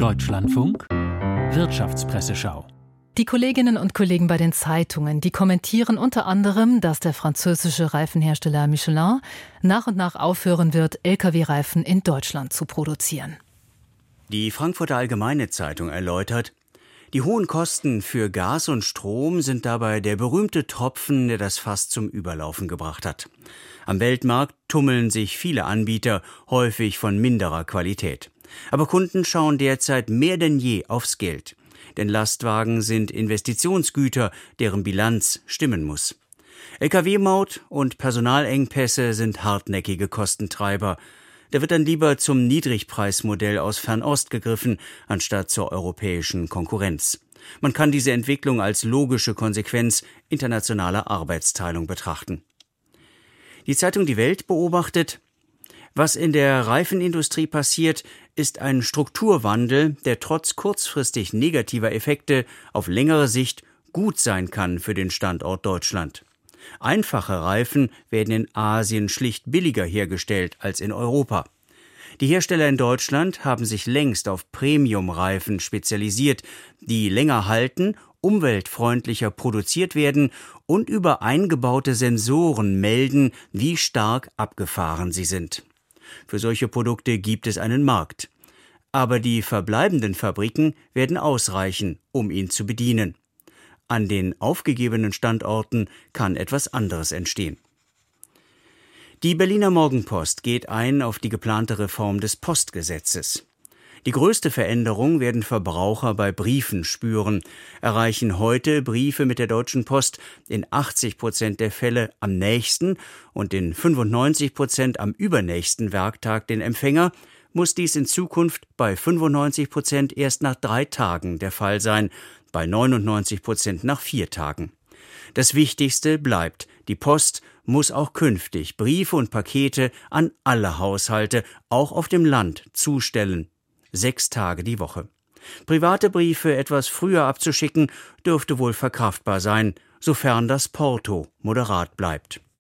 Deutschlandfunk Wirtschaftspresseschau. Die Kolleginnen und Kollegen bei den Zeitungen, die kommentieren unter anderem, dass der französische Reifenhersteller Michelin nach und nach aufhören wird, Lkw-Reifen in Deutschland zu produzieren. Die Frankfurter Allgemeine Zeitung erläutert, die hohen Kosten für Gas und Strom sind dabei der berühmte Tropfen, der das Fass zum Überlaufen gebracht hat. Am Weltmarkt tummeln sich viele Anbieter, häufig von minderer Qualität. Aber Kunden schauen derzeit mehr denn je aufs Geld. Denn Lastwagen sind Investitionsgüter, deren Bilanz stimmen muss. Lkw-Maut und Personalengpässe sind hartnäckige Kostentreiber. Da wird dann lieber zum Niedrigpreismodell aus Fernost gegriffen, anstatt zur europäischen Konkurrenz. Man kann diese Entwicklung als logische Konsequenz internationaler Arbeitsteilung betrachten. Die Zeitung Die Welt beobachtet, was in der Reifenindustrie passiert, ist ein Strukturwandel, der trotz kurzfristig negativer Effekte auf längere Sicht gut sein kann für den Standort Deutschland. Einfache Reifen werden in Asien schlicht billiger hergestellt als in Europa. Die Hersteller in Deutschland haben sich längst auf Premium-Reifen spezialisiert, die länger halten, umweltfreundlicher produziert werden und über eingebaute Sensoren melden, wie stark abgefahren sie sind. Für solche Produkte gibt es einen Markt. Aber die verbleibenden Fabriken werden ausreichen, um ihn zu bedienen. An den aufgegebenen Standorten kann etwas anderes entstehen. Die Berliner Morgenpost geht ein auf die geplante Reform des Postgesetzes. Die größte Veränderung werden Verbraucher bei Briefen spüren. Erreichen heute Briefe mit der Deutschen Post in 80% der Fälle am nächsten und in 95% am übernächsten Werktag den Empfänger, muss dies in Zukunft bei 95% erst nach 3 Tagen der Fall sein, bei 99% nach 4 Tagen. Das Wichtigste bleibt, die Post muss auch künftig Briefe und Pakete an alle Haushalte, auch auf dem Land, zustellen. 6 Tage die Woche. Private Briefe etwas früher abzuschicken, dürfte wohl verkraftbar sein, sofern das Porto moderat bleibt.